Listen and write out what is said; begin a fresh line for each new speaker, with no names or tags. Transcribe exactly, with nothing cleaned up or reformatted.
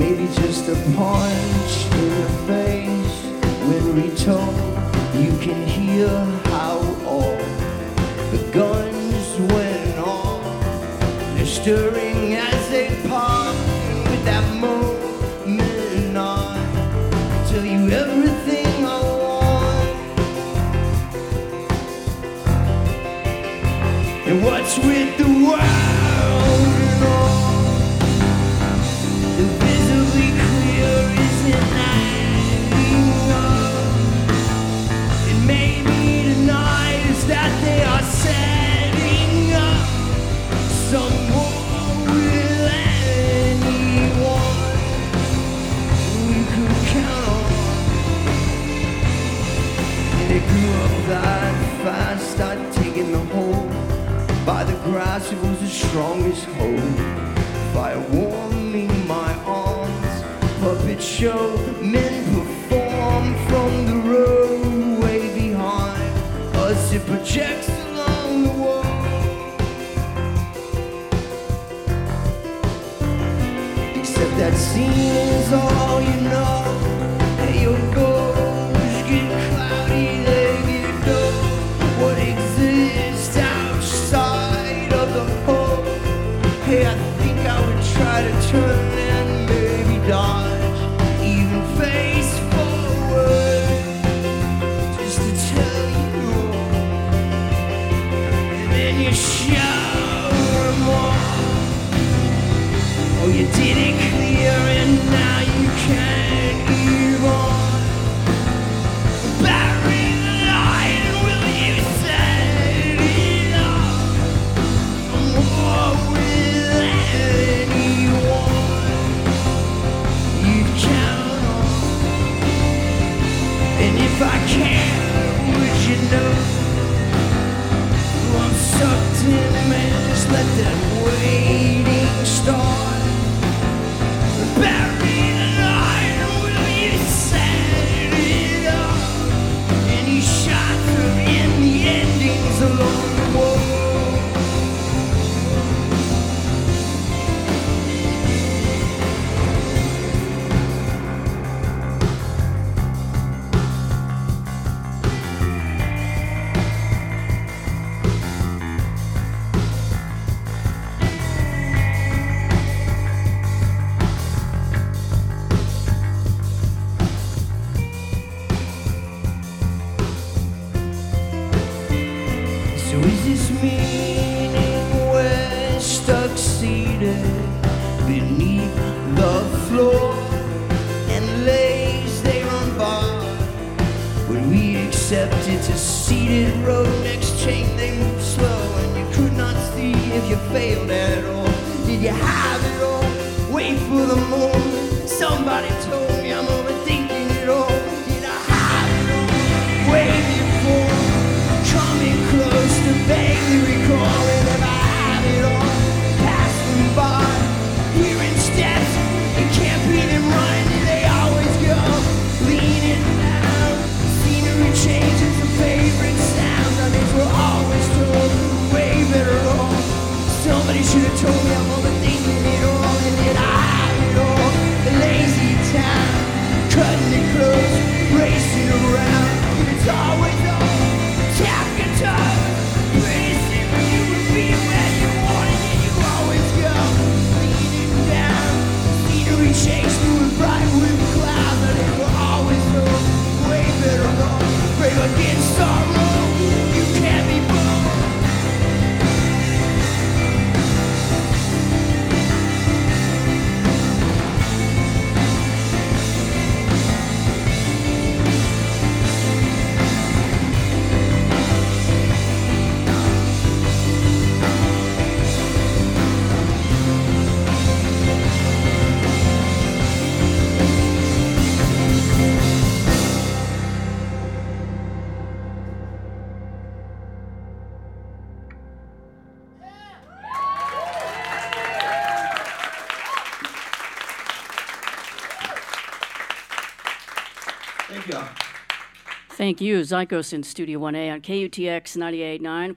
maybe just a punch in the face. When retold, you can hear how all the guns went off. They're stirring as they part with that moment on. Tell you everything I want. And what's with the world and all? The visibly clear isn't adding up. And maybe tonight is that they are setting up some war with anyone we could count on. And it grew up that fast, I'd taken the whole. By the grass, it was the strongest hold. Fire warming my arms. Puppet show, men perform from the roadway behind us. It projects along the wall. Except that scene is all you know. Hey, your goals get cloudy, they get dull. What exists outside of the hole? Hey, I think I would try to turn and maybe dodge, even face forward, just to tell you all. And then you shower more. Oh, you did it clear and now you can't give on. Bury the light and will you set it up? I'm war with anyone you count on. And if I can, would you know? I'm sucked in, man, just let that waiting start. Bury the light, and will you set it up? Any shot from in the endings along the wall. So is this meaning we're stuck seated beneath the floor and lays they run by? When we accepted to seated road next chain they move slow and you could not see if you failed at all. Did you have it all? Wait for the moment. Somebody told me I'm overthinking it all. Did I have it all? Waiting for coming close to vaguely recalling if I have it all. Passing by, hearing steps, it can't be them running, do they always go? Leaning down, scenery changes, the favorite sound. I mean, we're always told way better off. Somebody should have told me I'm overthinking it all. And did I have it all? The lazy town, cutting it close, racing around. It's always on. Tap guitar, racing when you would be where you wanted and you always go. Leaning down, scenery shakes through the bright blue clouds. And it will always know way better off. Brave against sorrow, you can't be bold.
Thank you.
Thank you. Zykos in Studio one A on K U T X ninety-eight point nine.